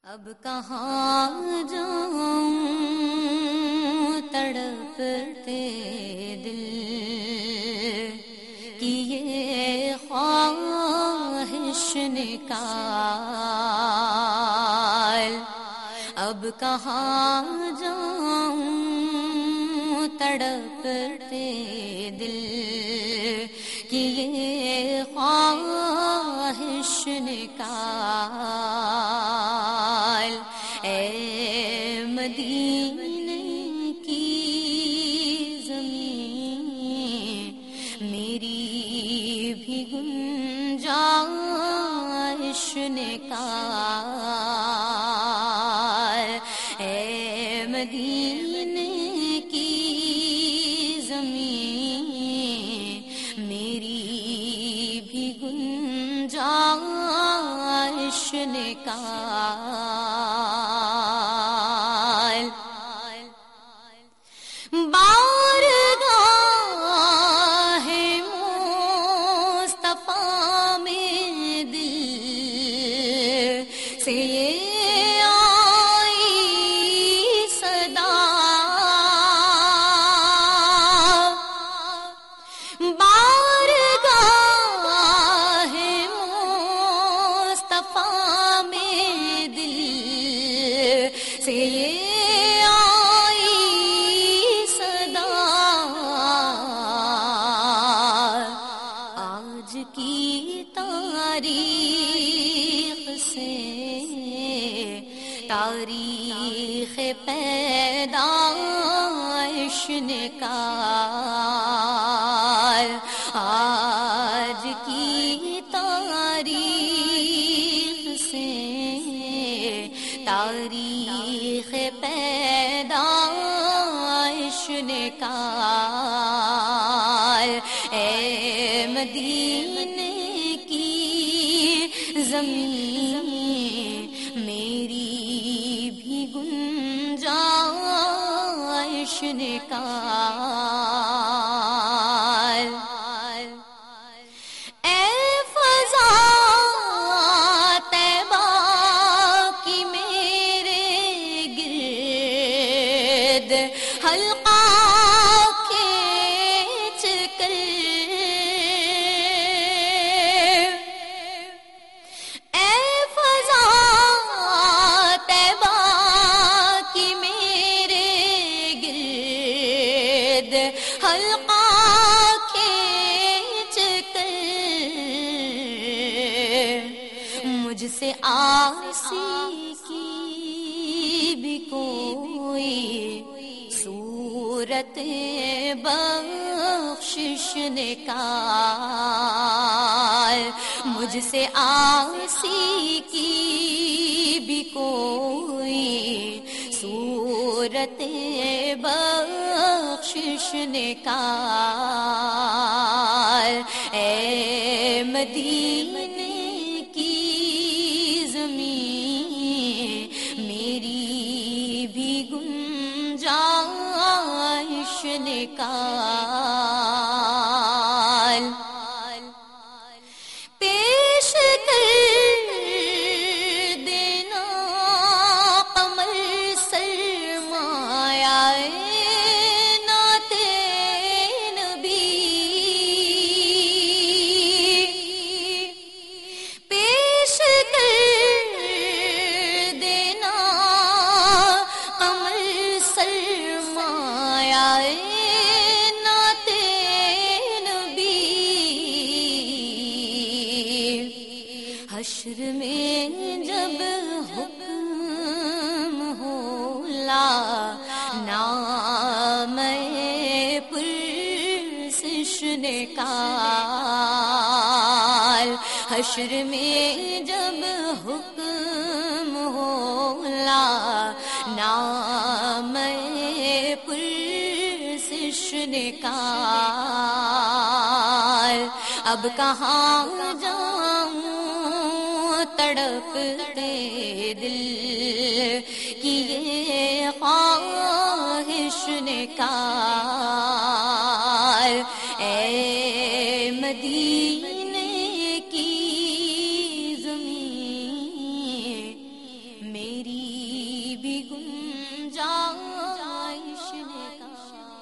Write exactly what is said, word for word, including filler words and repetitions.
اب کہاں جاؤں تڑپتے دل کی یہ خواہش نکال، اب کہاں جاؤں تڑپتے دل کی یہ خواہش نکال، اے مدینے کی زمین میری بھی گنجائش نکال، اے مدینے کی زمین میری بھی گنجائش نکال، بارگاہ مصطفیٰ میں دل سے یہ آئی صدا، بارگاہ مصطفیٰ میں دل سے یہ کی تاریخ سے تاریخ پیدائش نکال، آج کی تاریخ سے تاریخ پیدائش نکال، اے مدینے کی زمین میری بھی گنجائش نکال، اے فضا طیبہ کی میرے گرد حلقہ کھینچ کر، حلقہ کھینچ کر مجھ سے آسی کی بھی کوئی صورت بخشش نکال، مجھ سے آسی کی بھی کوئی صورت بخشش نکال، اے مدینے کی زمین میری بھی گنجائش نکال، پیش کر دینا قمر سرمایہ حشر میں جب حکم ہولا نام پرسش نکال، حشر میں جب حکم ہولا نام پرسش نکال، اب کہاں جاؤں تڑپتے دل کی یہ خواہش نکال، اے مدینے کی زمین میری